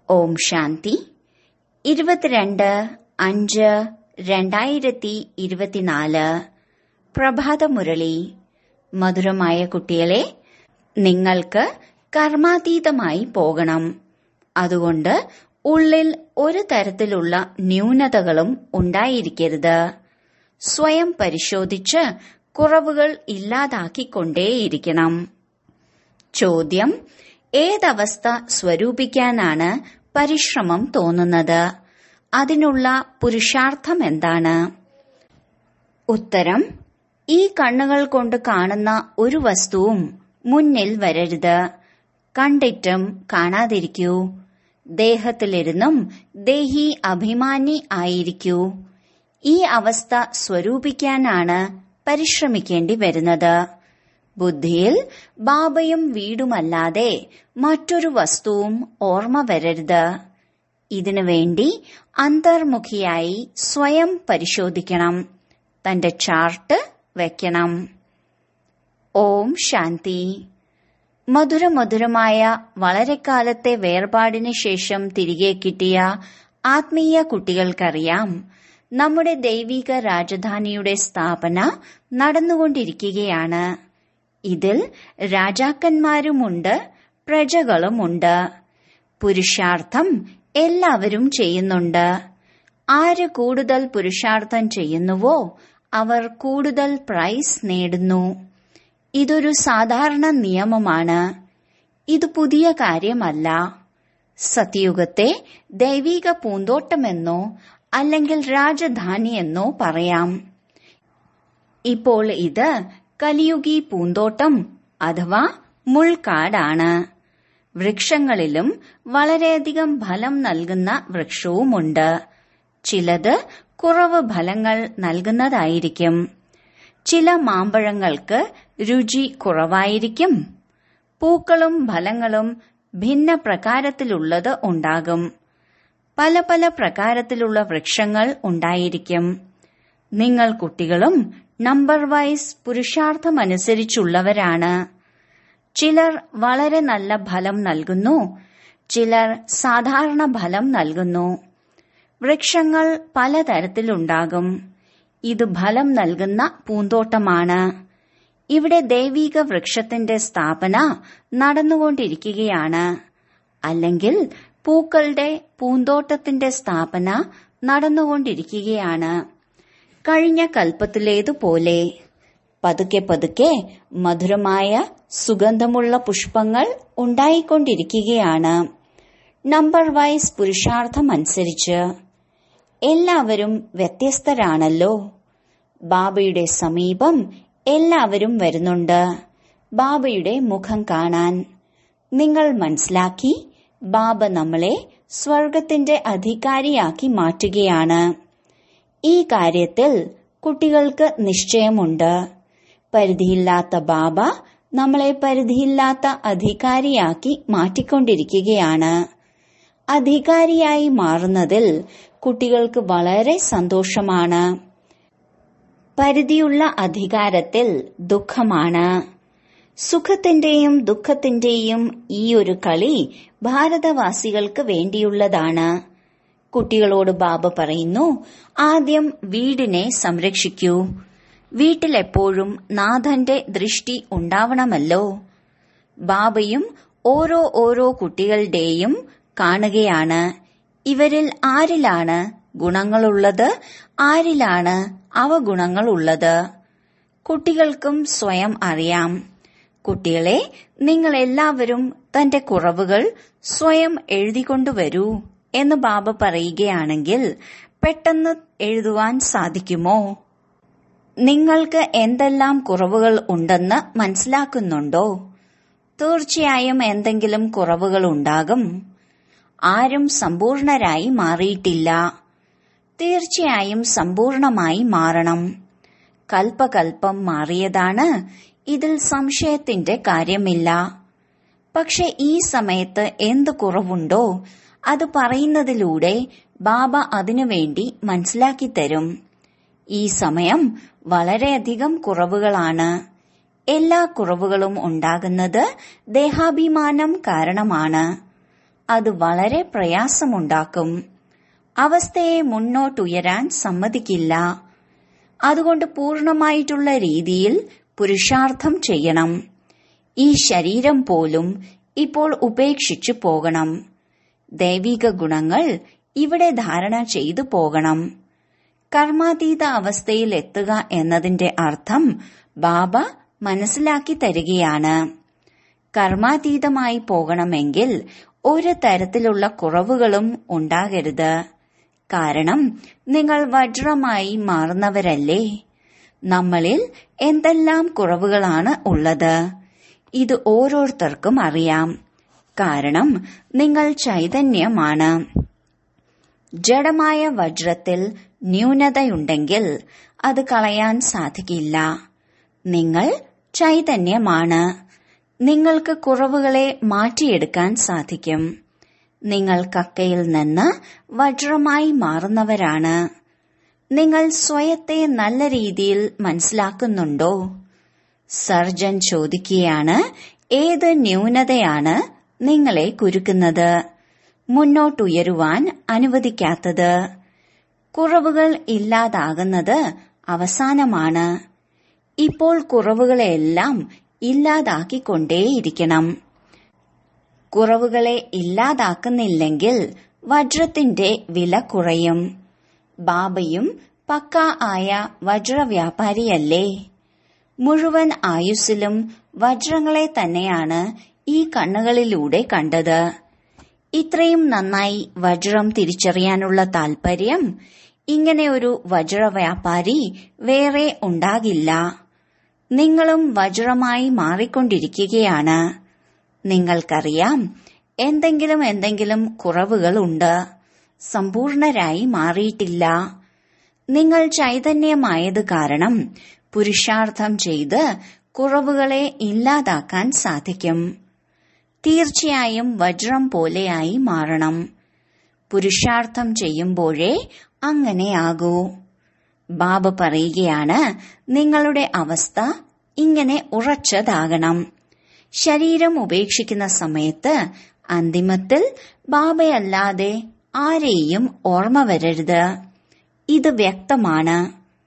ഓം ശാന്തി 22/5/2024 പ്രഭാതമുരളി. മധുരമായ കുട്ടികളെ, നിങ്ങൾക്ക് കർമാതീതമായി പോകണം. അതുകൊണ്ട് ഉള്ളിൽ ഒരു തരത്തിലുള്ള ന്യൂനതകളും ഉണ്ടായിരിക്കരുത്. സ്വയം പരിശോധിച്ച് കുറവുകൾ ഇല്ലാതാക്കിക്കൊണ്ടേയിരിക്കണം. ചോദ്യം: ഏതവസ്ഥ സ്വരൂപിക്കാനാണ് പരിശ്രമം തോന്നുന്നത്? അതിനുള്ള പുരുഷാർത്ഥം എന്താണ്? ഉത്തരം: ഈ കണ്ണുകൾ കൊണ്ട് കാണുന്ന ഒരു വസ്തുവും മുന്നിൽ വരരുത്. കണ്ടിട്ടും കാണാതിരിക്കൂ. ദേഹത്തിലിരുന്നും ദേഹി അഭിമാനി ആയിരിക്കൂ. ഈ അവസ്ഥ സ്വരൂപിക്കാനാണ് പരിശ്രമിക്കേണ്ടി വരുന്നത്. ബുദ്ധിയിൽ ബാബയും വീടുമല്ലാതെ മറ്റൊരു വസ്തുവും ഓർമ്മ വരരുത്. ഇതിനു വേണ്ടി അന്തർമുഖിയായി സ്വയം പരിശോധിക്കണം. തന്റെ ചാർട്ട് വെക്കണം. ഓം ശാന്തി. മധുരമധുരമായ വളരെ കാലത്തെ വേർപാടിന് ശേഷം തിരികെ കിട്ടിയ ആത്മീയ കുട്ടികൾക്കറിയാം, നമ്മുടെ ദൈവിക രാജധാനിയുടെ സ്ഥാപന നടന്നുകൊണ്ടിരിക്കുകയാണ്. ഇതിൽ രാജാക്കന്മാരുമുണ്ട്, പ്രജകളുമുണ്ട്. പുരുഷാർത്ഥം എല്ലാവരും ചെയ്യുന്നുണ്ട്. ആര് കൂടുതൽ പുരുഷാർത്ഥം ചെയ്യുന്നുവോ അവർ കൂടുതൽ പ്രൈസ് നേടുന്നു. ഇതൊരു സാധാരണ നിയമമാണ്. ഇത് പുതിയ കാര്യമല്ല. സത്യയുഗത്തെ ദൈവിക പൂന്തോട്ടമെന്നോ അല്ലെങ്കിൽ രാജധാനിയെന്നോ പറയാം. ഇപ്പോൾ ഇത് കലിയുഗി പൂന്തോട്ടം അഥവാ മുൾക്കാടാണ്. വൃക്ഷങ്ങളിലും വളരെയധികം ഫലം നൽകുന്ന വൃക്ഷവുമുണ്ട്. ചിലത് കുറവ് ഫലങ്ങൾ നൽകുന്നതായിരിക്കും. ചില മാമ്പഴങ്ങൾക്ക് രുചി കുറവായിരിക്കും. പൂക്കളും ഫലങ്ങളും ഭിന്ന പ്രകാരത്തിലുള്ളത് ഉണ്ടാകും. പല പല പ്രകാരത്തിലുള്ള വൃക്ഷങ്ങൾ ഉണ്ടായിരിക്കും. നിങ്ങൾ കുട്ടികളും നമ്പർ വൈസ് പുരുഷാർത്ഥമനുസരിച്ചുള്ളവരാണ്. ചിലർ വളരെ നല്ല ഫലം നൽകുന്നു, ചിലർ സാധാരണ ഫലം നൽകുന്നു. വൃക്ഷങ്ങൾ പലതരത്തിലുണ്ടാകും. ഇത് ഫലം നൽകുന്ന പൂന്തോട്ടമാണ്. ഇവിടെ ദൈവിക വൃക്ഷത്തിന്റെ സ്ഥാപന നടന്നുകൊണ്ടിരിക്കുകയാണ്. അല്ലെങ്കിൽ പൂക്കളുടെ പൂന്തോട്ടത്തിന്റെ സ്ഥാപന നടന്നുകൊണ്ടിരിക്കുകയാണ്. കഴിഞ്ഞ കൽപ്പത്തിലേതുപോലെ പതുക്കെ പതുക്കെ മധുരമായ സുഗന്ധമുള്ള പുഷ്പങ്ങൾ ഉണ്ടായിക്കൊണ്ടിരിക്കുകയാണ്. നമ്പർ വൈസ് പുരുഷാർത്ഥമനുസരിച്ച് എല്ലാവരും വ്യത്യസ്തരാണല്ലോ. ബാബയുടെ സമീപം എല്ലാവരും വരുന്നുണ്ട്, ബാബയുടെ മുഖം കാണാൻ. നിങ്ങൾ മനസ്സിലാക്കി, ബാബ നമ്മളെ സ്വർഗത്തിന്റെ അധികാരിയാക്കി മാറ്റുകയാണ്. ഈ കാര്യത്തിൽ കുട്ടികൾക്ക് നിശ്ചയമുണ്ട്. പരിധിയില്ലാത്ത ബാബ നമ്മളെ പരിധിയില്ലാത്ത അധികാരിയാക്കി മാറ്റിക്കൊണ്ടിരിക്കുകയാണ്. അധികാരിയായി മാറുന്നതിൽ കുട്ടികൾക്ക് വളരെ സന്തോഷമാണ്. പരിധിയുള്ള അധികാരത്തിൽ ദുഃഖമാണ്. സുഖത്തിന്റെയും ദുഃഖത്തിന്റെയും ഈ ഒരു കളി ഭാരതവാസികൾക്ക് വേണ്ടിയുള്ളതാണ്. കുട്ടികളോട് ബാബ പറയുന്നു, ആദ്യം വീടിനെ സംരക്ഷിക്കൂ. വീട്ടിലെപ്പോഴും നാഥന്റെ ദൃഷ്ടി ഉണ്ടാവണമല്ലോ. ബാബയും ഓരോ കുട്ടികളുടെയും കാണുകയാണ്. ഇവരിൽ ആരിലാണ് ഗുണങ്ങളുള്ളത്, ആരിലാണ് അവഗുണങ്ങളുള്ളത്. കുട്ടികൾക്കും സ്വയം അറിയാം. കുട്ടികളെ, നിങ്ങൾ എല്ലാവരും തന്റെ കുറവുകൾ സ്വയം എഴുതിക്കൊണ്ടുവരൂ എന്ന് ബാബ പറയുകയാണെങ്കിൽ പെട്ടെന്ന് എഴുതുവാൻ സാധിക്കുമോ? നിങ്ങൾക്ക് എന്തെല്ലാം കുറവുകൾ ഉണ്ടെന്ന് മനസ്സിലാക്കുന്നുണ്ടോ? തീർച്ചയായും എന്തെങ്കിലും കുറവുകൾ ഉണ്ടാകും. ആരും സമ്പൂർണരായി മാറിയിട്ടില്ല. തീർച്ചയായും സമ്പൂർണമായി മാറണം. കൽപ്പകൽപ്പം മാറിയതാണ്. ഇതിൽ സംശയത്തിന്റെ കാര്യമില്ല. പക്ഷെ ഈ സമയത്ത് എന്ത് കുറവുണ്ടോ അത് പറയുന്നതിലൂടെ ബാബ അതിനുവേണ്ടി മനസ്സിലാക്കി തരും. ഈ സമയം വളരെയധികം കുറവുകളാണ്. എല്ലാ കുറവുകളും ഉണ്ടാകുന്നത് ദേഹാഭിമാനം കാരണമാണ്. അത് വളരെ പ്രയാസമുണ്ടാക്കും. അവസ്ഥയെ മുന്നോട്ടുയരാൻ സമ്മതിക്കില്ല. അതുകൊണ്ട് പൂർണമായിട്ടുള്ള രീതിയിൽ പുരുഷാർത്ഥം ചെയ്യണം. ഈ ശരീരം പോലും ഇപ്പോൾ ഉപേക്ഷിച്ചു പോകണം. ദൈവിക ഗുണങ്ങൾ ഇവിടെ ധാരണ ചെയ്തു പോകണം. കർമാതീത അവസ്ഥയിൽ എത്തുക എന്നതിന്റെ അർത്ഥം ബാബ മനസ്സിലാക്കി തരികയാണ്. കർമാതീതമായി പോകണമെങ്കിൽ ഒരു തരത്തിലുള്ള കുറവുകളും ഉണ്ടാകരുത്. കാരണം നിങ്ങൾ വജ്രമായി മാറുന്നവരല്ലേ. നമ്മളിൽ എന്തെല്ലാം കുറവുകളാണ് ഉള്ളത്, ഇത് ഓരോരുത്തർക്കും അറിയാം. കാരണം നിങ്ങൾ ചൈതന്യമാണ്. ജഡമായ വജ്രത്തിൽ ന്യൂനതയുണ്ടെങ്കിൽ അത് കളയാൻ സാധിക്കില്ല. നിങ്ങൾ ചൈതന്യമാണ്. നിങ്ങൾക്ക് കുറവുകളെ മാറ്റിയെടുക്കാൻ സാധിക്കും. നിങ്ങൾ കക്കയിൽ നിന്ന് വജ്രമായി മാറുന്നവരാണ്. നിങ്ങൾ സ്വയത്തെ നല്ല രീതിയിൽ മനസ്സിലാക്കുന്നുണ്ടോ? സർജൻ ചോദിക്കുകയാണ്, ഏത് ന്യൂനതയാണ് നിങ്ങളെ കുരുക്കുന്നത്, മുന്നോട്ടുയരുവാൻ അനുവദിക്കാത്തത്? കുറവുകൾ ഇല്ലാതാകുന്നത് അവസാനമാണ്. ഇപ്പോൾ കുറവുകളെല്ലാം ഇല്ലാതാക്കിക്കൊണ്ടേയിരിക്കണം. കുറവുകളെ ഇല്ലാതാക്കുന്നില്ലെങ്കിൽ വജ്രത്തിന്റെ വില കുറയും. ബാബയും പക്ക ആയ വജ്രവ്യാപാരിയല്ലേ. മുഴുവൻ ആയുസ്സിലും വജ്രങ്ങളെ തന്നെയാണ് ഈ കണ്ണുകളിലൂടെ കണ്ടത്. ഇത്രയും നന്നായി വജ്രം തിരിച്ചറിയാനുള്ള താൽപര്യം ഇങ്ങനെ ഒരു വജ്രവ്യാപാരി വേറെ ഉണ്ടാകില്ല. നിങ്ങളും വജ്രമായി മാറിക്കൊണ്ടിരിക്കുകയാണ്. നിങ്ങൾക്കറിയാം, എന്തെങ്കിലും കുറവുകളുണ്ട്. സമ്പൂർണരായി മാറിയിട്ടില്ല. നിങ്ങൾ ചൈതന്യമായത് കാരണം പുരുഷാർത്ഥം ചെയ്ത് കുറവുകളെ ഇല്ലാതാക്കാൻ സാധിക്കും. തീർച്ചയായും വജ്രം പോലെയായി മാറണം. പുരുഷാർത്ഥം ചെയ്യുമ്പോഴേ അങ്ങനെയാകൂ. ബാബ പറയുകയാണ്, നിങ്ങളുടെ അവസ്ഥ ഇങ്ങനെ ഉറച്ചതാകണം. ശരീരം ഉപേക്ഷിക്കുന്ന സമയത്ത് അന്തിമത്തിൽ ബാബയല്ലാതെ ആരെയും ഓർമ്മ വരരുത്. ഇത് വ്യക്തമാണ്.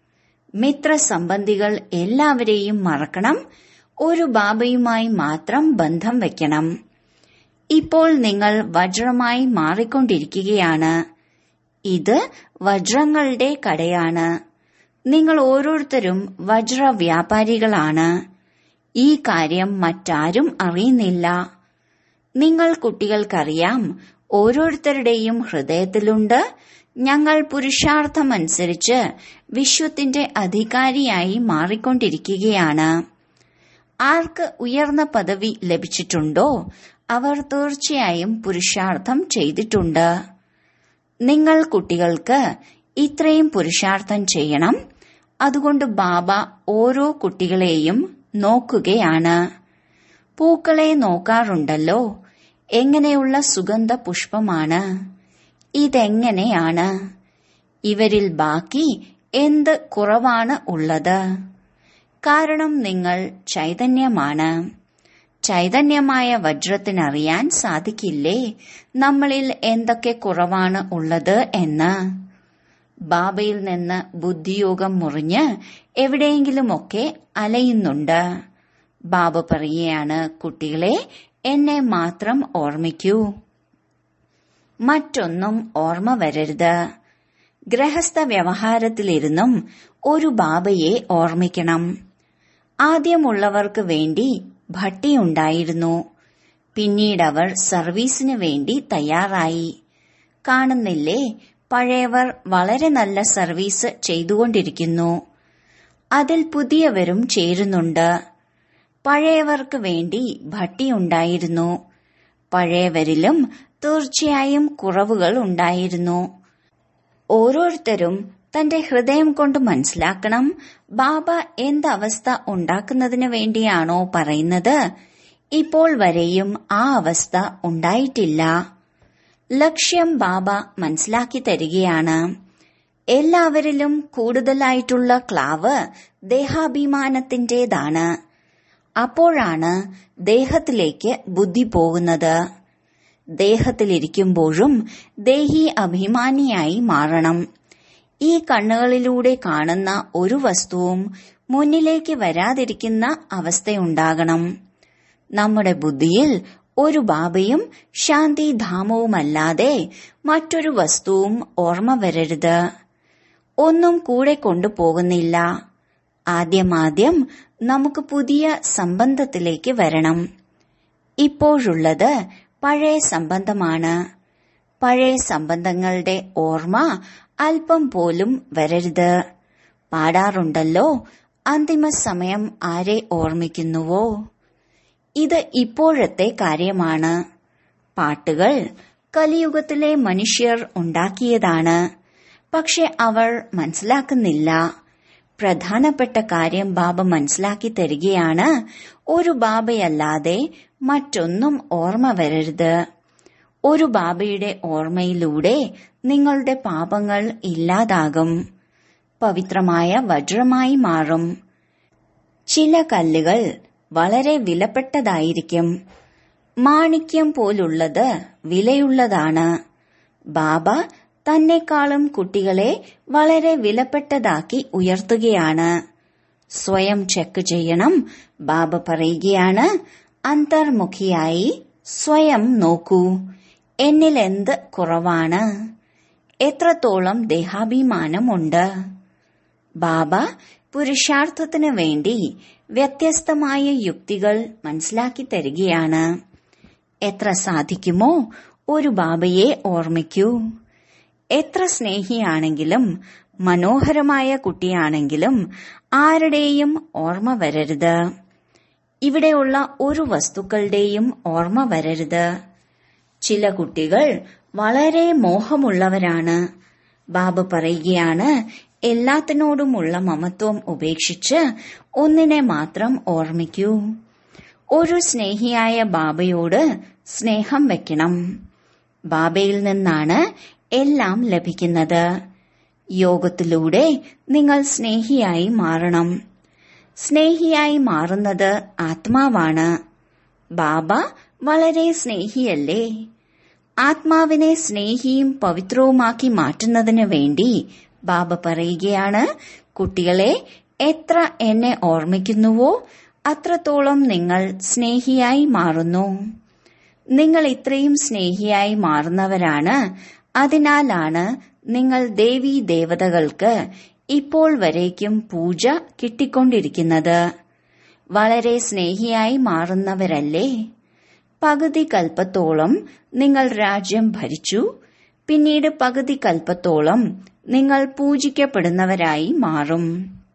മിത്രസംബന്ധികൾ എല്ലാവരെയും മറക്കണം. ഒരു ബാബയുമായി മാത്രം ബന്ധം വയ്ക്കണം. ഇപ്പോൾ നിങ്ങൾ വജ്രമായി മാറിക്കൊണ്ടിരിക്കുകയാണ്. ഇത് വജ്രങ്ങളുടെ കടയാണ്. നിങ്ങൾ ഓരോരുത്തരും വജ്ര വ്യാപാരികളാണ്. ഈ കാര്യം മറ്റാരും അറിയുന്നില്ല. നിങ്ങൾ കുട്ടികൾക്കറിയാം, ഓരോരുത്തരുടെയും ഹൃദയത്തിലുണ്ട്, ഞങ്ങൾ പുരുഷാർത്ഥമനുസരിച്ച് വിശ്വത്തിന്റെ അധികാരിയായി മാറിക്കൊണ്ടിരിക്കുകയാണ്. ആർക്ക് ഉയർന്ന പദവി ലഭിച്ചിട്ടുണ്ടോ അവർ തീർച്ചയായും പുരുഷാർത്ഥം ചെയ്തിട്ടുണ്ട്. നിങ്ങൾ കുട്ടികൾക്ക് ഇത്രയും പുരുഷാർത്ഥം ചെയ്യണം. അതുകൊണ്ട് ബാബ ഓരോ കുട്ടികളെയും നോക്കുകയാണ്. പൂക്കളെ നോക്കാറുണ്ടല്ലോ, എങ്ങനെയുള്ള സുഗന്ധ പുഷ്പമാണ്. ഇതെങ്ങനെയാണ്? ഇവരിൽ ബാക്കി എന്ത് കുറവാണ് ഉള്ളത്? കാരണം നിങ്ങൾ ചൈതന്യമാണ്. ചൈതന്യമായ വജ്രത്തിനറിയാൻ സാധിക്കില്ലേ നമ്മളിൽ എന്തൊക്കെ കുറവാണ് ഉള്ളത് എന്ന്? ബാബയിൽ നിന്ന് ബുദ്ധിയോഗം മുറിഞ്ഞ് എവിടെയെങ്കിലുമൊക്കെ അലയുന്നുണ്ട്. ബാബ പറയുകയാണ്, കുട്ടികളെ എന്നെ മാത്രം ഓർമ്മിക്കൂ, മറ്റൊന്നും ഓർമ്മ വരരുത്. ഗൃഹസ്ഥ വ്യവഹാരത്തിലിരുന്നും ഒരു ബാബയെ ഓർമ്മിക്കണം. ആദ്യമുള്ളവർക്ക് വേണ്ടി ഭട്ടിയുണ്ടായിരുന്നു. പിന്നീടവർ സർവീസിന് വേണ്ടി തയ്യാറായി. കാണുന്നില്ലേ, പഴയവർ വളരെ നല്ല സർവീസ് ചെയ്തുകൊണ്ടിരിക്കുന്നു. അതിൽ പുതിയവരും ചേരുന്നുണ്ട്. പഴയവർക്ക് വേണ്ടി ഭട്ടിയുണ്ടായിരുന്നു. പഴയവരിലും തീർച്ചയായും കുറവുകൾ ഉണ്ടായിരുന്നു. ഓരോരുത്തരും തന്റെ ഹൃദയം കൊണ്ട് മനസ്സിലാക്കണം, ബാബ എന്തവസ്ഥ ഉണ്ടാക്കുന്നതിന് വേണ്ടിയാണോ പറയുന്നത്? ഇപ്പോൾ വരെയും ആ അവസ്ഥ ഉണ്ടായിട്ടില്ല. ലക്ഷ്യം ബാബ മനസ്സിലാക്കി തരികയാണ്. എല്ലാവരിലും കൂടുതലായിട്ടുള്ള ക്ലാവ് ദേഹാഭിമാനത്തിന്റേതാണ്. അപ്പോഴാണ് ദേഹത്തിലേക്ക് ബുദ്ധി പോകുന്നത്. ദേഹത്തിലിരിക്കുമ്പോഴും ദേഹി അഭിമാനിയായി മാറണം. ഈ കണ്ണുകളിലൂടെ കാണുന്ന ഒരു വസ്തുവും മുന്നിലേക്ക് വരാതിരിക്കുന്ന അവസ്ഥയുണ്ടാകണം. നമ്മുടെ ബുദ്ധിയിൽ ഒരു ബാബയും ശാന്തിധാമവുമല്ലാതെ മറ്റൊരു വസ്തുവും ഓർമ്മ വരരുത്. ഒന്നും കൂടെ കൊണ്ടുപോകുന്നില്ല. ആദ്യമാദ്യം നമുക്ക് പുതിയ സംബന്ധത്തിലേക്ക് വരണം. ഇപ്പോഴുള്ളത് പഴയ സംബന്ധമാണ്. പഴയ സംബന്ധങ്ങളുടെ ഓർമ്മ അല്പം പോലും വരരുത്. പാടാറുണ്ടല്ലോ, അന്തിമ സമയം ആരെ ഓർമ്മിക്കുന്നുവോ? ഇത് ഇപ്പോഴത്തെ കാര്യമാണ്. പാട്ടുകൾ കലിയുഗത്തിലെ മനുഷ്യർ ഉണ്ടാക്കിയതാണ്. പക്ഷെ അവർ മനസ്സിലാക്കുന്നില്ല. പ്രധാനപ്പെട്ട കാര്യം ബാബ മനസ്സിലാക്കി തരികയാണ്. ഒരു ബാബയല്ലാതെ മറ്റൊന്നും ഓർമ്മ വരരുത്. ഒരു ബാബയുടെ ഓർമ്മയിലൂടെ നിങ്ങളുടെ പാപങ്ങൾ ഇല്ലാതാകും. പവിത്രമായ വജ്രമായി മാറും. ചില കല്ലുകൾ വളരെ വിലപ്പെട്ടതായിരിക്കും. മാണിക്യം പോലുള്ളത് വിലയുള്ളതാണ്. ബാബ തന്നെക്കാളും കുട്ടികളെ വളരെ വിലപ്പെട്ടതാക്കി ഉയർത്തുകയാണ്. സ്വയം ചെക്ക് ചെയ്യണം. ബാബ പറയുകയാണ്, അന്തർമുഖിയായി സ്വയം നോക്കൂ. എന്നിൽ എന്ത് കുറവാണ്? എത്രത്തോളം ദേഹാഭിമാനമുണ്ട്? ബാബ പുരുഷാർത്ഥത്തിനു വേണ്ടി വ്യത്യസ്തമായ യുക്തികൾ മനസ്സിലാക്കി തരികയാണ്. എത്ര സാധിക്കുമോ ഒരു ബാബയെ ഓർമ്മിക്കൂ. എത്ര സ്നേഹിയാണെങ്കിലും മനോഹരമായ കുട്ടിയാണെങ്കിലും ആരുടെയും ഓർമ്മ വരരുത്. ഇവിടെയുള്ള ഒരു വസ്തുക്കളുടെയും ഓർമ്മ വരരുത്. ചില കുട്ടികൾ വളരെ മോഹമുള്ളവരാണ്. ബാബ പറയുകയാണ്, എല്ലാത്തിനോടുമുള്ള മമത്വം ഉപേക്ഷിച്ച് ഒന്നിനെ മാത്രം ഓർമ്മിക്കൂ. ഒരു സ്നേഹിയായ ബാബയോട് സ്നേഹം വെക്കണം. ബാബയിൽ നിന്നാണ് എല്ലാം ലഭിക്കുന്നത്. യോഗത്തിലൂടെ നിങ്ങൾ സ്നേഹിയായി മാറണം. സ്നേഹിയായി മാറുന്നത് ആത്മാവാണ്. ബാബ വളരെ സ്നേഹിയല്ലേ? ആത്മാവിനെ സ്നേഹിയും പവിത്രവുമാക്കി മാറ്റുന്നതിന് വേണ്ടി ബാബ പറയുകയാണ്, കുട്ടികളെ, എത്ര എന്നെ ഓർമ്മിക്കുന്നുവോ അത്രത്തോളം നിങ്ങൾ സ്നേഹിയായി മാറുന്നു. നിങ്ങൾ ഇത്രയും സ്നേഹിയായി മാറുന്നവരാണ്. അതിനാലാണ് നിങ്ങൾ ദേവീ ദേവതകൾക്ക് ഇപ്പോൾ വരേക്കും പൂജ കിട്ടിക്കൊണ്ടിരിക്കുന്നത്. വളരെ സ്നേഹിയായി മാറുന്നവരല്ലേ? പകുതി കൽപ്പത്തോളം നിങ്ങൾ രാജ്യം ഭരിച്ചു. പിന്നീട് പകുതി കൽപ്പത്തോളം നിങ്ങൾ പൂജിക്കപ്പെടുന്നവരായി മാറും.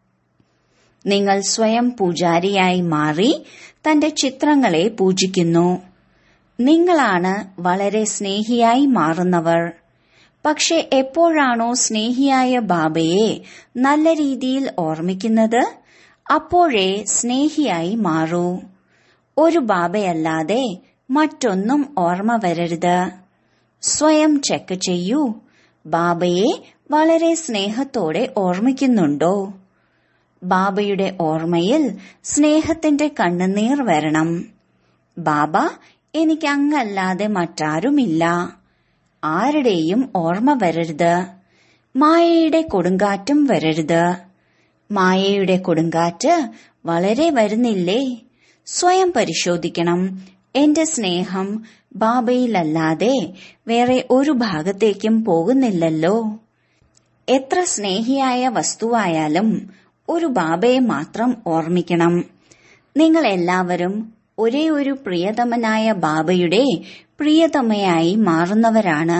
നിങ്ങൾ സ്വയം പൂജാരിയായി മാറി തന്റെ ചിത്രങ്ങളെ പൂജിക്കുന്നു. നിങ്ങളാണ് വളരെ സ്നേഹിയായി മാറുന്നവർ. പക്ഷെ എപ്പോഴാണോ സ്നേഹിയായ ബാബയെ നല്ല രീതിയിൽ ഓർമ്മിക്കുന്നത്, അപ്പോഴേ സ്നേഹിയായി മാറൂ. ഒരു ബാബയല്ലാതെ മറ്റൊന്നും ഓർമ്മ വരരുത്. സ്വയം ചെക്ക് ചെയ്യൂ. ബാബയെ വളരെ സ്നേഹത്തോടെ ഓർമ്മിക്കുന്നുണ്ടോ? ബാബയുടെ ഓർമ്മയിൽ സ്നേഹത്തിന്റെ കണ്ണുനീർ വരണം. ബാബ, എനിക്ക് അങ്ങല്ലാതെ മറ്റാരുമില്ല. ആരുടെയും ഓർമ്മ വരരുത്. മായയുടെ കൊടുങ്കാറ്റും വരരുത്. മായയുടെ കൊടുങ്കാറ്റ് വളരെ വരുന്നില്ലേ? സ്വയം പരിശോധിക്കണം. എന്റെ സ്നേഹം ബാബയിലല്ലാതെ വേറെ ഒരു ഭാഗത്തേക്കും പോകുന്നില്ലല്ലോ. എത്ര സ്നേഹിയായ വസ്തുവായാലും ഒരു ബാബയെ മാത്രം ഓർമ്മിക്കണം. നിങ്ങൾ എല്ലാവരും ഒരേ ഒരു പ്രിയതമനായ ബാബയുടെ പ്രിയതമയായി മാറുന്നവരാണ്.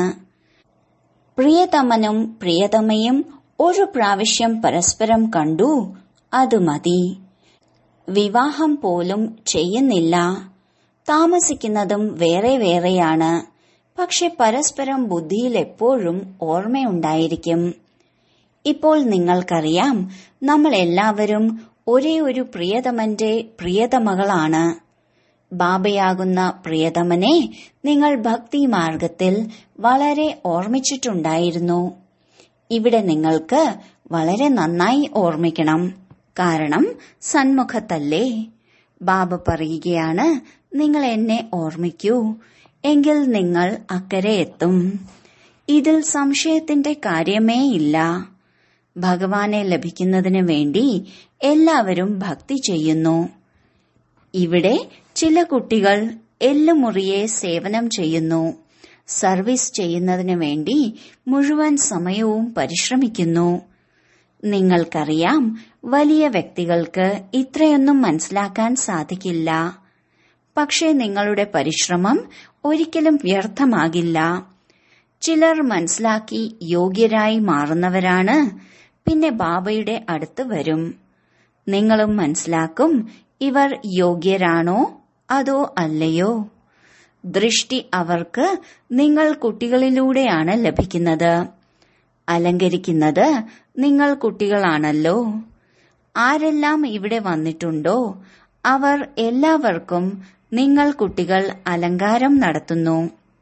പ്രിയതമനും പ്രിയതമയും ഒരു പ്രാവശ്യം പരസ്പരം കണ്ടു, അത് മതി. വിവാഹം പോലും ചെയ്യുന്നില്ല. താമസിക്കുന്നതും വേറെ വേറെയാണ്. പക്ഷെ പരസ്പരം ബുദ്ധിയിൽ എപ്പോഴും ഓർമ്മയുണ്ടായിരിക്കും. ഇപ്പോൾ നിങ്ങൾക്കറിയാം, നമ്മൾ എല്ലാവരും ഒരേ ഒരു പ്രിയതമന്റെ പ്രിയതമകളാണ്. ബാബയാകുന്ന പ്രിയതമനെ നിങ്ങൾ ഭക്തി മാർഗത്തിൽ വളരെ ഓർമ്മിച്ചിട്ടുണ്ടായിരുന്നു. ഇവിടെ നിങ്ങൾക്ക് വളരെ നന്നായി ഓർമ്മിക്കണം. കാരണം സന്മുഖത്തല്ലേ? ബാബ പറയുകയാണ്, നിങ്ങൾ എന്നെ ഓർമ്മിക്കൂ. എങ്കിൽ നിങ്ങൾ അക്കരെ എത്തും. ഇതിൽ സംശയത്തിന്റെ കാര്യമേ ഇല്ല. ഭഗവാനെ ലഭിക്കുന്നതിന് വേണ്ടി എല്ലാവരും ഭക്തി ചെയ്യുന്നു. ഇവിടെ ചില കുട്ടികൾ എല്ലുമുറിയെ സേവനം ചെയ്യുന്നു. സർവീസ് ചെയ്യുന്നതിന് വേണ്ടി മുഴുവൻ സമയവും പരിശ്രമിക്കുന്നു. നിങ്ങൾക്കറിയാം, വലിയ വ്യക്തികൾക്ക് ഇത്രയൊന്നും മനസ്സിലാക്കാൻ സാധിക്കില്ല. പക്ഷേ നിങ്ങളുടെ പരിശ്രമം ഒരിക്കലും വ്യർത്ഥമാകില്ല. ചിലർ മനസ്സിലാക്കി യോഗ്യരായി മാറുന്നവരാണ്. പിന്നെ ബാബയുടെ അടുത്ത് വരും. നിങ്ങളും മനസ്സിലാക്കും, ഇവർ യോഗ്യരാണോ അതോ അല്ലയോ. ദൃഷ്ടി അവർക്ക് നിങ്ങൾ കുട്ടികളിലൂടെയാണ് ലഭിക്കുന്നത്. അലങ്കരിക്കുന്നത് നിങ്ങൾ കുട്ടികളാണല്ലോ. ആരെല്ലാം ഇവിടെ വന്നിട്ടുണ്ടോ അവർ എല്ലാവർക്കും നിങ്ങൾ കുട്ടികൾ അലങ്കാരം നടത്തുന്നു.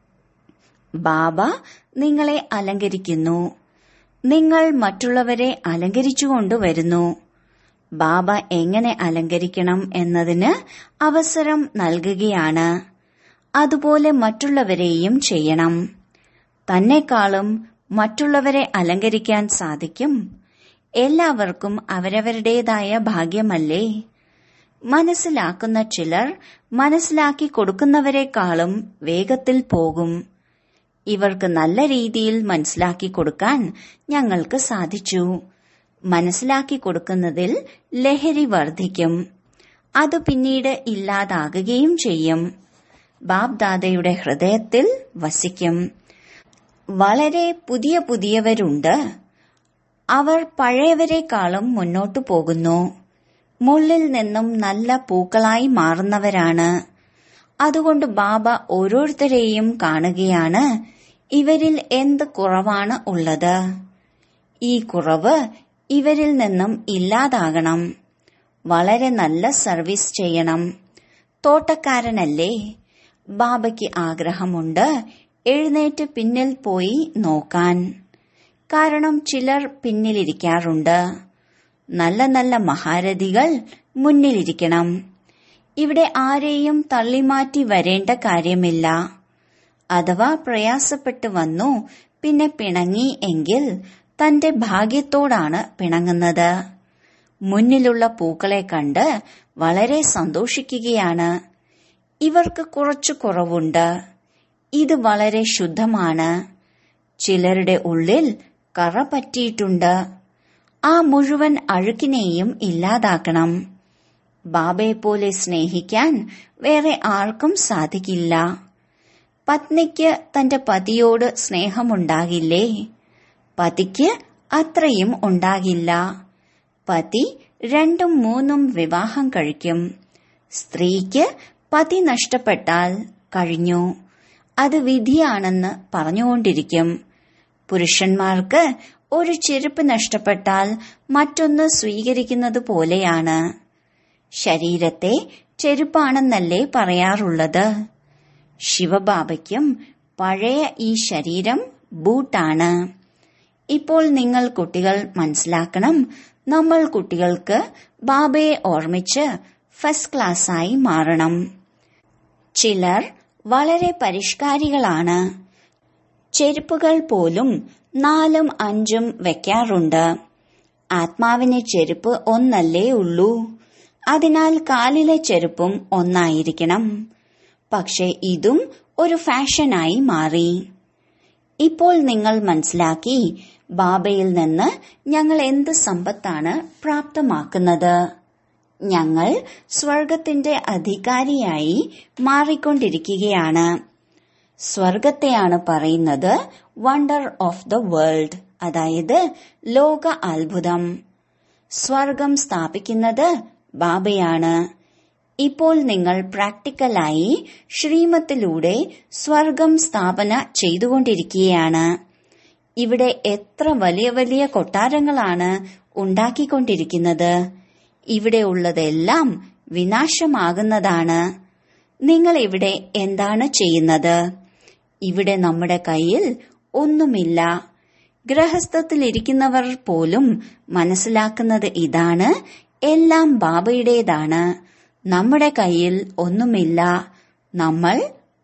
ബാബ നിങ്ങളെ അലങ്കരിക്കുന്നു. നിങ്ങൾ മറ്റുള്ളവരെ അലങ്കരിച്ചുകൊണ്ടുവരുന്നു. ബാബ എങ്ങനെ അലങ്കരിക്കണം എന്നതിന് അവസരം നൽകുകയാണ്. അതുപോലെ മറ്റുള്ളവരെയും ചെയ്യണം. തന്നെക്കാളും മറ്റുള്ളവരെ അലങ്കരിക്കാൻ സാധിക്കും. എല്ലാവർക്കും അവരവരുടേതായ ഭാഗ്യമല്ലേ. മനസ്സിലാക്കുന്ന ചിലർ മനസ്സിലാക്കി കൊടുക്കുന്നവരെക്കാളും വേഗത്തിൽ പോകും. ഇവർക്ക് നല്ല രീതിയിൽ മനസ്സിലാക്കി കൊടുക്കാൻ ഞങ്ങൾക്ക് സാധിച്ചു. മനസ്സിലാക്കി കൊടുക്കുന്നതിൽ ലഹരി വർദ്ധിക്കും. അത് പിന്നീട് ഇല്ലാതാകുകയും ചെയ്യും. ബാബ്ദാദയുടെ ഹൃദയത്തിൽ വസിക്കും. വളരെ പുതിയവരുണ്ട്. അവർ പഴയവരെക്കാളും മുന്നോട്ടു പോകുന്നു. മുള്ളിൽ നിന്നും നല്ല പൂക്കളായി മാറുന്നവരാണ്. അതുകൊണ്ട് ബാബ ഓരോരുത്തരെയും കാണുകയാണ്. ഇവരിൽ എന്ത് കുറവാണ് ഉള്ളത്. ഈ കുറവ് ഇവരിൽ നിന്നും ഇല്ലാതാകണം. വളരെ നല്ല സർവീസ് ചെയ്യണം. തോട്ടക്കാരനല്ലേ. ബാബയ്ക്ക് ആഗ്രഹമുണ്ട് എഴുന്നേറ്റ് പിന്നിൽ പോയി നോക്കാൻ. കാരണം ചിലർ പിന്നിലിരിക്കാറുണ്ട്. നല്ല നല്ല മഹാരഥികൾ മുന്നിലിരിക്കണം. ഇവിടെ ആരെയും തള്ളിമാറ്റി വരേണ്ട കാര്യമില്ല. അഥവാ പ്രയാസപ്പെട്ടു വന്നു പിന്നെ പിണങ്ങി എങ്കിൽ തന്റെ ഭാഗ്യത്തോടാണ് പിണങ്ങുന്നത്. മുന്നിലുള്ള പൂക്കളെ കണ്ട് വളരെ സന്തോഷിക്കുകയാണ്. ഇവർക്ക് കുറച്ചു കുറവുണ്ട്. ഇത് വളരെ ശുദ്ധമാണ്. ചിലരുടെ ഉള്ളിൽ കറ പറ്റിയിട്ടുണ്ട്. ആ മുഴുവൻ അഴുക്കിനെയും ഇല്ലാതാക്കണം. ബാബയെപ്പോലെ സ്നേഹിക്കാൻ വേറെ ആർക്കും സാധിക്കില്ല. പത്നിക്ക് തന്റെ പതിയോട് സ്നേഹമുണ്ടാകില്ലേ? പതിക്ക് അത്രയും ഉണ്ടാകില്ല. പതി 2ഉം 3ഉം വിവാഹം കഴിക്കും. സ്ത്രീക്ക് പതി നഷ്ടപ്പെട്ടാൽ കഴിഞ്ഞു. അത് വിധിയാണെന്ന് പറഞ്ഞുകൊണ്ടിരിക്കും. പുരുഷന്മാർക്ക് ഒരു ചെരുപ്പ് നഷ്ടപ്പെട്ടാൽ മറ്റൊന്ന് സ്വീകരിക്കുന്നത് പോലെയാണ്. ശരീരത്തെ ചെരുപ്പാണെന്നല്ലേ പറയാറുള്ളത്. ശിവബാബയ്ക്കും പഴയ ഈ ശരീരം ബൂട്ടാണ്. ഇപ്പോൾ നിങ്ങൾ കുട്ടികൾ മനസ്സിലാക്കണം, നമ്മൾ കുട്ടികൾക്ക് ബാബയെ ഓർമ്മിച്ച് ഫസ്റ്റ് ക്ലാസ്സായി മാറണം. ചിലർ വളരെ പരിഷ്കാരികളാണ്. ചെരുപ്പുകൾ പോലും 4ഉം 5ഉം വെക്കാറുണ്ട്. ആത്മാവിന് ചെരുപ്പ് ഒന്നല്ലേ ഉള്ളൂ. അതിനാൽ കാലിലെ ചെരുപ്പും ഒന്നായിരിക്കണം. പക്ഷെ ഇതും ഒരു ഫാഷനായി മാറി. ഇപ്പോൾ നിങ്ങൾ മനസ്സിലാക്കി, ബാബയിൽ നിന്ന് ഞങ്ങൾ എന്ത് സമ്പത്താണ് പ്രാപ്തമാക്കുന്നത്. ഞങ്ങൾ സ്വർഗത്തിന്റെ അധികാരിയായി മാറിക്കൊണ്ടിരിക്കുകയാണ്. സ്വർഗത്തെയാണ് പറയുന്നത് വണ്ടർ ഓഫ് ദ വേൾഡ്, അതായത് ലോക അത്ഭുതം. സ്വർഗം സ്ഥാപിക്കുന്നത് ബാബയാണ്. ഇപ്പോൾ നിങ്ങൾ പ്രാക്ടിക്കലായി ശ്രീമത്തിലൂടെ സ്വർഗം സ്ഥാപന ചെയ്തുകൊണ്ടിരിക്കുകയാണ്. ഇവിടെ എത്ര വലിയ വലിയ കൊട്ടാരങ്ങളാണ് ഉണ്ടാക്കിക്കൊണ്ടിരിക്കുന്നത്. ഇവിടെ ഉള്ളതെല്ലാം വിനാശമാകുന്നതാണ്. നിങ്ങൾ ഇവിടെ എന്താണ് ചെയ്യുന്നത്? ഇവിടെ നമ്മുടെ കയ്യിൽ ഒന്നുമില്ല. ഗൃഹസ്ഥത്തിലിരിക്കുന്നവർ പോലും മനസ്സിലാക്കുന്നത് ഇതാണ്, എല്ലാം ബാബയുടേതാണ്. നമ്മുടെ കയ്യിൽ ഒന്നുമില്ല. നമ്മൾ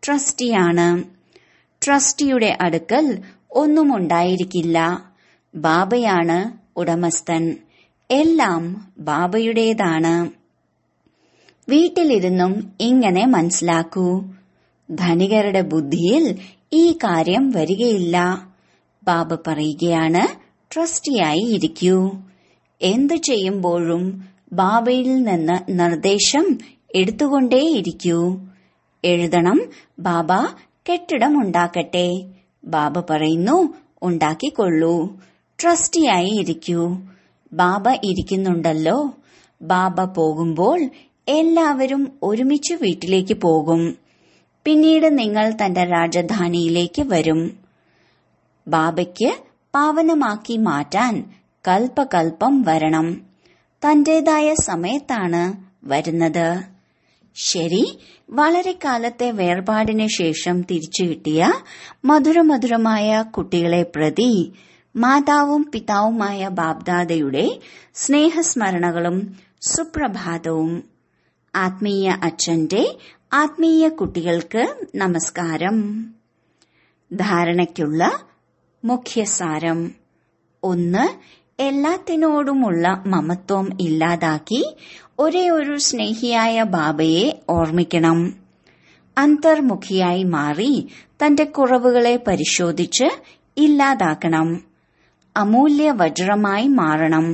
ട്രസ്റ്റിയാണ്. ട്രസ്റ്റിയുടെ അടുക്കൽ ഒന്നും ഉണ്ടായിരിക്കില്ല. ബാബയാണ് ഉടമസ്ഥൻ. എല്ലാം ബാബയുടേതാണ്. വീട്ടിലിരുന്നും ഇങ്ങനെ മനസ്സിലാക്കൂ. ധനികരുടെ ബുദ്ധിയിൽ ഈ കാര്യം വരികയില്ല. ബാബ പറയുകയാണ്, ട്രസ്റ്റിയായി ഇരിക്കൂ. എന്തു ചെയ്യുമ്പോഴും ബാബയിൽ നിന്ന് നിർദ്ദേശം എടുത്തുകൊണ്ടേയിരിക്കൂ. എഴുതണം, ബാബ കെട്ടിടമുണ്ടാക്കട്ടെ. ബാബ പറയുന്നു, ഉണ്ടാക്കിക്കൊള്ളൂ. ട്രസ്റ്റിയായി ഇരിക്കൂ. ബാബ ഇരിക്കുന്നുണ്ടല്ലോ. ബാബ പോകുമ്പോൾ എല്ലാവരും ഒരുമിച്ച് വീട്ടിലേക്ക് പോകും. പിന്നീട് നിങ്ങൾ തന്റെ രാജധാനിയിലേക്ക് വരും. ബാബയ്ക്ക് പാവനമാക്കി മാറ്റാൻ കൽപ്പകൽപ്പം വരണം. തന്റേതായ സമയത്താണ് വരുന്നത്. ശരി, വളരെ കാലത്തെ വേർപാടിന് ശേഷം തിരിച്ചു കിട്ടിയ മധുരമധുരമായ കുട്ടികളെ പ്രതി മാതാവും പിതാവുമായ ബാബ്ദാദയുടെ സ്നേഹസ്മരണകളും സുപ്രഭാതവും. ആത്മീയ അച്ഛന്റെ ആത്മീയ കുട്ടികൾക്ക് നമസ്കാരം. ധാരണയ്ക്കുള്ള മുഖ്യസാരം: 1. എല്ലാത്തിനോടുമുള്ള മമത്വം ഇല്ലാതാക്കി ഒരേ ഒരു സ്നേഹിയായ ബാബയെ ഓർമ്മിക്കണം. അന്തർമുഖിയായി മാറി തന്റെ കുറവുകളെ പരിശോധിച്ച് ഇല്ലാതാക്കണം. അമൂല്യ വജ്രമായി മാറണം.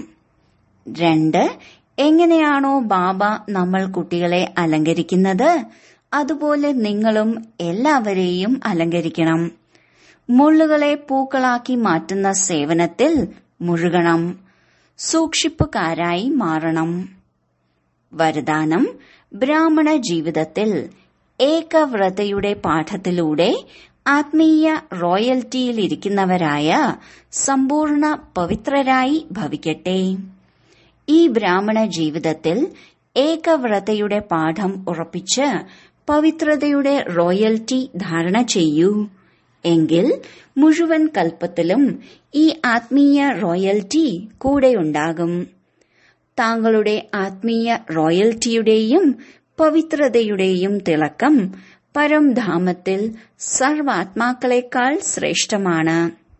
2. എങ്ങനെയാണോ ബാബ നമ്മൾ കുട്ടികളെ അലങ്കരിക്കുന്നത്, അതുപോലെ നിങ്ങളും എല്ലാവരെയും അലങ്കരിക്കണം. മുള്ളുകളെ പൂക്കളാക്കി മാറ്റുന്ന സേവനത്തിൽ മുഴുകണം. സൂക്ഷിപ്പുകാരായി മാറണം. വരദാനം: ബ്രാഹ്മണ ജീവിതത്തിൽ ഏകവ്രതയുടെ പാഠത്തിലൂടെ ആത്മീയ റോയൽറ്റിയിലിരിക്കുന്നവരായ സമ്പൂർണ്ണ പവിത്രരായി ഭവിക്കട്ടെ. ഈ ബ്രാഹ്മണ ജീവിതത്തിൽ ഏകവ്രതയുടെ പാഠം ഉറപ്പിച്ച് പവിത്രതയുടെ റോയൽറ്റി ധാരണ ചെയ്യൂ. എങ്കിൽ മുഴുവൻ കൽപ്പത്തിലും ഈ ആത്മീയ റോയൽറ്റി കൂടെയുണ്ടാകും. താങ്കളുടെ ആത്മീയ റോയൽറ്റിയുടെയും പവിത്രതയുടെയും തിളക്കം പരംധാമത്തിൽ സർവാത്മാക്കളെക്കാൾ ശ്രേഷ്ഠമാണ്.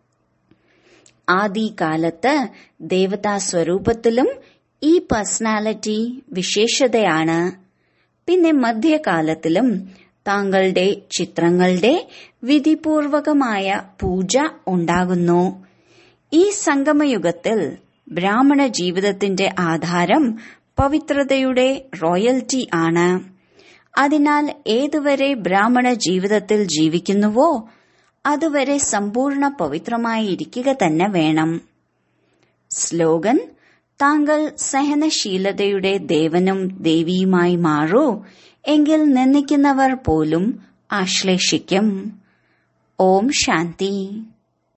ആദികാലത്ത് ദേവതാ സ്വരൂപത്തിലും ഈ പേഴ്സണാലിറ്റി വിശേഷതയാണ്. പിന്നെ മധ്യകാലത്തിലും താങ്കളുടെ ചിത്രങ്ങളുടെ വിധിപൂർവകമായ പൂജ ഉണ്ടാകുന്നു. ഈ സംഗമയുഗത്തിൽ ബ്രാഹ്മണ ജീവിതത്തിന്റെ ആധാരം പവിത്രതയുടെ റോയൽറ്റി ആണ്. അതിനാൽ ഏതുവരെ ബ്രാഹ്മണ ജീവിതത്തിൽ ജീവിക്കുന്നുവോ അതുവരെ സമ്പൂർണ്ണ പവിത്രമായിരിക്കുക തന്നെ വേണം. സ്ലോഗൻ: താങ്കൾ സഹനശീലതയുടെ ദേവനും ദേവിയുമായി മാറൂ. എങ്കിൽ നിന്ദിക്കുന്നവർ പോലും ആശ്ലേഷിക്കും. ഓം ശാന്തി.